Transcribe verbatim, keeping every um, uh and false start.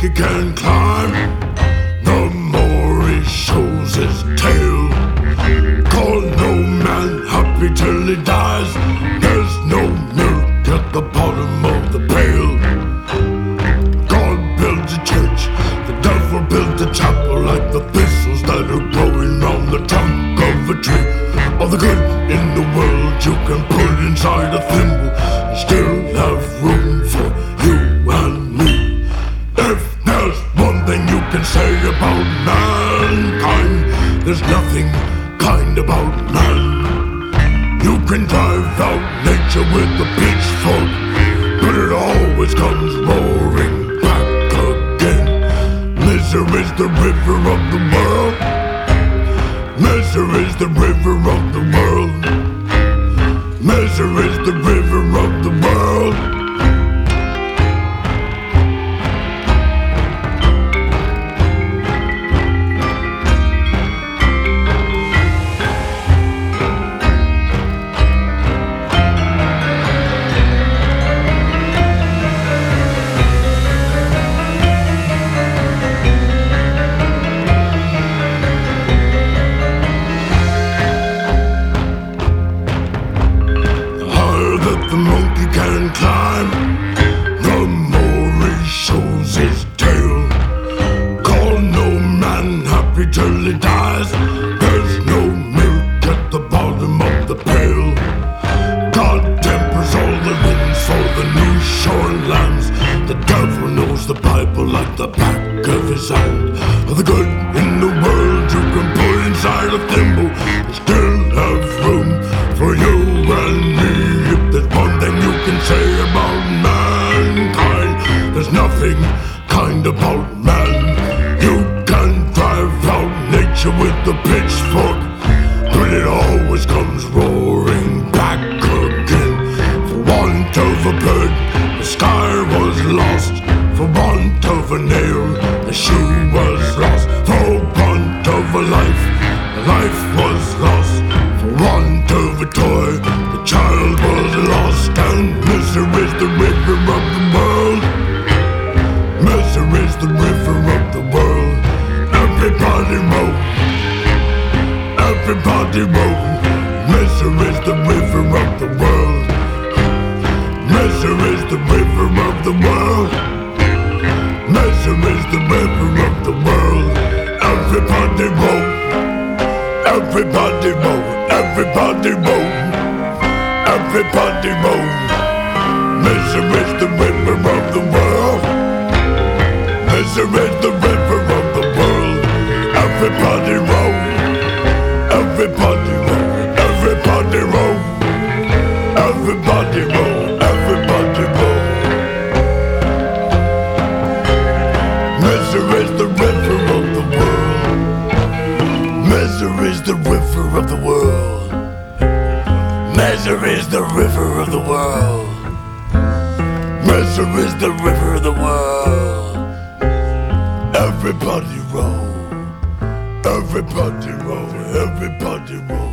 monkey can climb, the more he shows his tail. Call no man happy till he dies. There's no milk at the bottom of the pail. God builds a church, the devil builds a chapel, like the thistles that are growing round the trunk of a tree. All the good in the world you can put inside a thimble and still have room for you and me. If there's one thing you can say about mankind, there's nothing kind about man. You can drive out nature with a pitchfork, but it always comes roaring back again. Misery's the river of the world. Misery's the river of the world. Misery's the river of the world. The monkey can climb, the more he shows his tail. Call no man happy till he dies. There's no milk at the bottom of the pail. God tempers all the winds for the new shorn lambs. The devil knows the Bible like the back of his hand. All the good in the world you can put inside a thimble and still have room for you and me. There's one thing you can say about mankind, there's nothing kind about man. You can drive out nature with the pitchfork, but it always comes roaring back again. For want of a bird, the sky was lost. For want of a nail, the shoe was lost. For want of a life, the life was lost. For want of a toy, the child was lost. And misery's the river of the world. Misery's the river of the world. Everybody row, everybody row. Misery's the river of the world. Misery's the river of the world. Misery's the river of the world. Everybody row, everybody row, everybody row. Everybody row. Misery's the river of the world. Misery's the river of the world. Everybody row. Everybody row. Everybody row. Everybody row. Everybody row. Misery's the river of the world. Misery's the river of the world. Misery's the river of the world. Misery's the river of the world. Everybody row. Everybody row. Everybody row.